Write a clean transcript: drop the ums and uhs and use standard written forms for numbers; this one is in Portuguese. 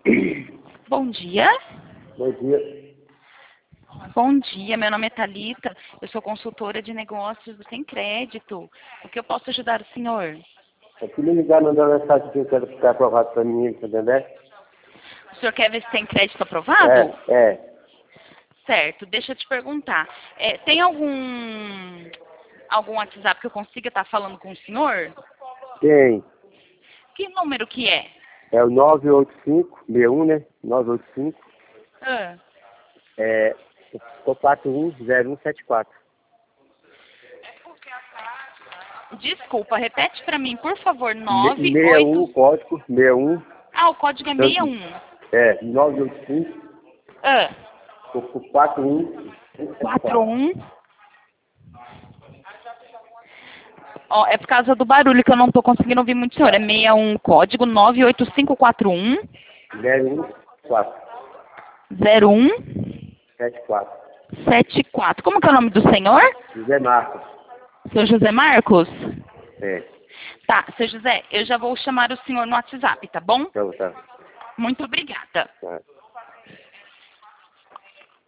Bom dia. Bom dia. Bom dia, meu nome é Thalita, eu sou consultora de negócios do Sem Crédito. O que eu posso ajudar o senhor? Aqui me ligar, mandar mensagem que eu quero ficar aprovado para mim, entendeu? O senhor quer ver se tem crédito aprovado? É. Certo, deixa eu te perguntar. Tem algum WhatsApp que eu consiga estar falando com o senhor? Tem. Que número que é? É o 985-61, né? 985. Ah, É. 410174. desculpa, repete para mim, por favor. 61, 98... código 61. Ah, o código é 61. É, 985. Ah, 41. 41. Ó, é por causa do barulho que eu não tô conseguindo ouvir muito, senhor. É 61, código 98541 014. 01 74. 74. Como que é o nome do senhor? José Marcos. Seu José Marcos? É. Tá, seu José, eu já vou chamar o senhor no WhatsApp, tá bom? Então tá. Muito obrigada. Tá.